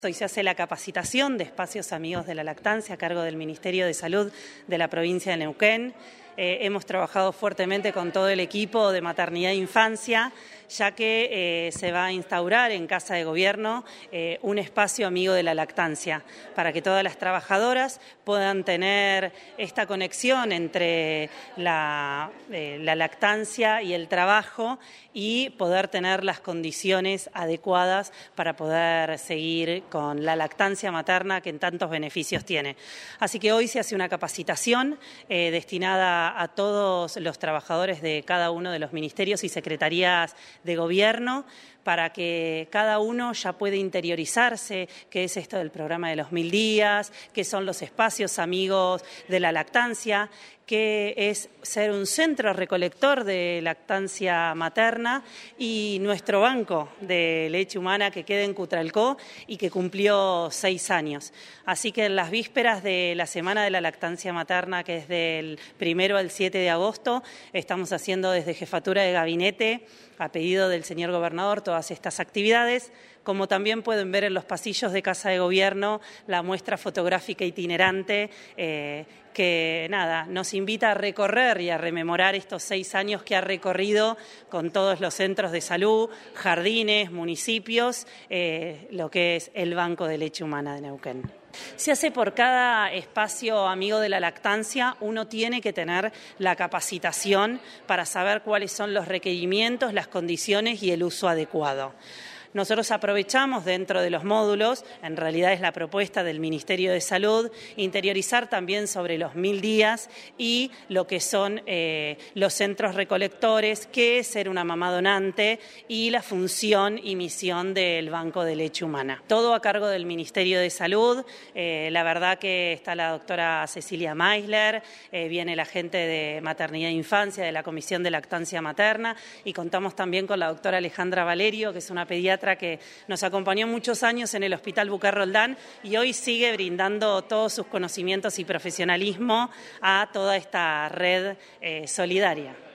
Hoy se hace la capacitación de espacios amigos de la lactancia a cargo del Ministerio de Salud de la provincia de Neuquén. Hemos trabajado fuertemente con todo el equipo de maternidad e infancia, ya que se va a instaurar en Casa de Gobierno un espacio amigo de la lactancia, para que todas las trabajadoras puedan tener esta conexión entre la lactancia y el trabajo y poder tener las condiciones adecuadas para poder seguir con la lactancia materna que en tantos beneficios tiene. Así que hoy se hace una capacitación destinada a todos los trabajadores de cada uno de los ministerios y secretarías de gobierno para que cada uno ya pueda interiorizarse qué es esto del programa de los 1000 días, qué son los espacios amigos de la lactancia, qué es ser un centro recolector de lactancia materna y nuestro banco de leche humana que queda en Cutralcó y que cumplió 6 años. Así que en las vísperas de la Semana de la Lactancia Materna, que es del 1 al 7 de agosto, estamos haciendo desde Jefatura de Gabinete, a pedido del señor gobernador, todas estas actividades, como también pueden ver en los pasillos de Casa de Gobierno la muestra fotográfica itinerante que nos invita a recorrer y a rememorar estos 6 años que ha recorrido con todos los centros de salud, jardines, municipios, lo que es el Banco de Leche Humana de Neuquén. Se hace por cada espacio amigo de la lactancia, uno tiene que tener la capacitación para saber cuáles son los requerimientos, las condiciones y el uso adecuado. Nosotros aprovechamos dentro de los módulos, en realidad es la propuesta del Ministerio de Salud, interiorizar también sobre los 1000 días y lo que son los centros recolectores, qué es ser una mamá donante y la función y misión del Banco de Leche Humana. Todo a cargo del Ministerio de Salud. La verdad que está la doctora Cecilia Meisler, viene la gente de Maternidad e Infancia, de la Comisión de Lactancia Materna y contamos también con la doctora Alejandra Valerio, que es una pediatra que nos acompañó muchos años en el Hospital Bucar Roldán y hoy sigue brindando todos sus conocimientos y profesionalismo a toda esta red solidaria.